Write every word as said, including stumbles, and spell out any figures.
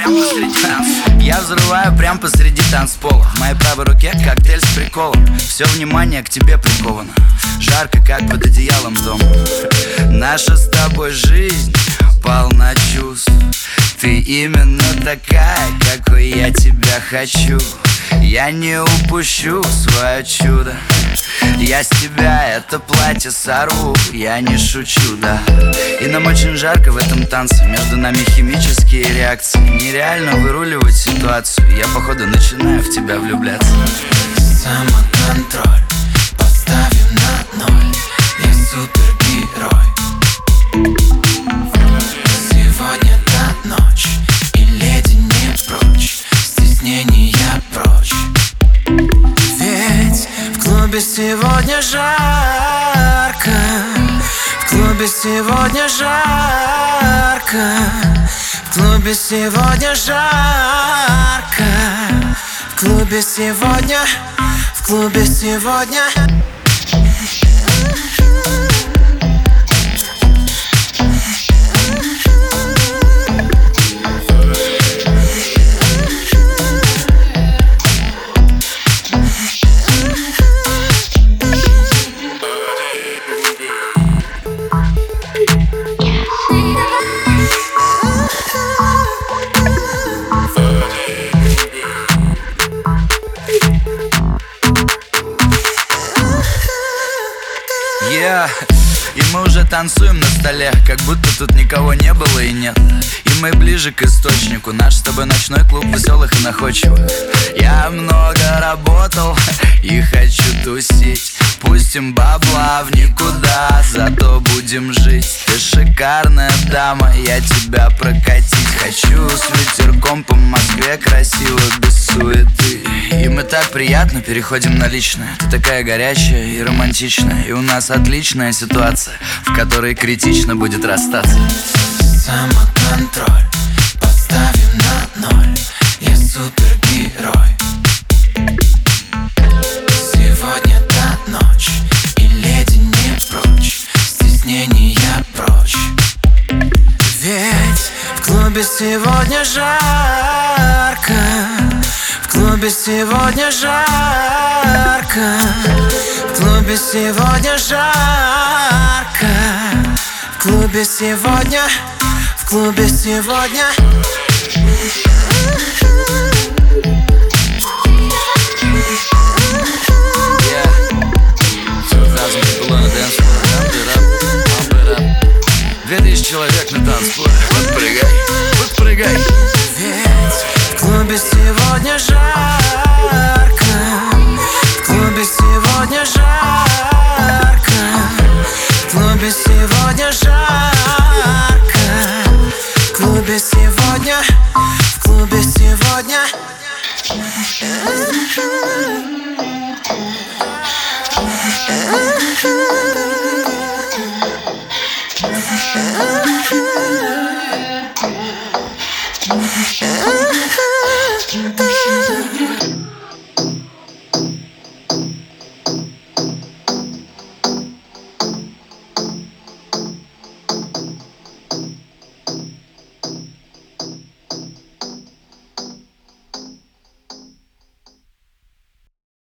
Я взрываю прям посреди танцпола. В моей правой руке коктейль с приколом. Все внимание к тебе приковано. Жарко, как под одеялом дома. Наша с тобой жизнь полна чувств. Ты именно такая, какой я тебя хочу. Я не упущу свое чудо. Я с тебя это платье сорву, я не шучу, да. И нам очень жарко в этом танце. Между нами химические реакции. Нереально выруливать ситуацию. Я походу начинаю в тебя влюбляться. Самоконтроль поставим на ноль. Я супергерой. Сегодня та ночь, и леди не прочь. Стеснения прочь. Ведь в клубе сегодня жарко. В клубе сегодня жарко. В клубе сегодня жарко. В клубе сегодня. В клубе сегодня. Yeah. И мы уже танцуем на столе, как будто тут никого не было и нет. И мы ближе к источнику. Наш с тобой ночной клуб веселых и находчивых. Я много работал и хочу тусить. Пустим бабла в никуда, зато будем жить. Ты шикарная дама, я тебя прокатить хочу. С ветерком по Москве красиво, без суеты. И мы так приятно переходим на личное. Ты такая горячая и романтичная. И у нас отличная ситуация, в которой критично будет расстаться. Самоконтроль поставим на ноль. Я супергерой. Сегодня та ночь, и леди не прочь. Стеснения прочь. Ведь в клубе сегодня жарко. В клубе сегодня жарко. В клубе сегодня жарко. В клубе сегодня. В клубе сегодня. Две тысячи человек на танцполе. Подпрыгай, подпрыгай. Ведь в клубе сегодня жарко. В клубе сегодня жарко. В клубе сегодня жарко. В клубе сегодня. В клубе сегодня. Uh-huh.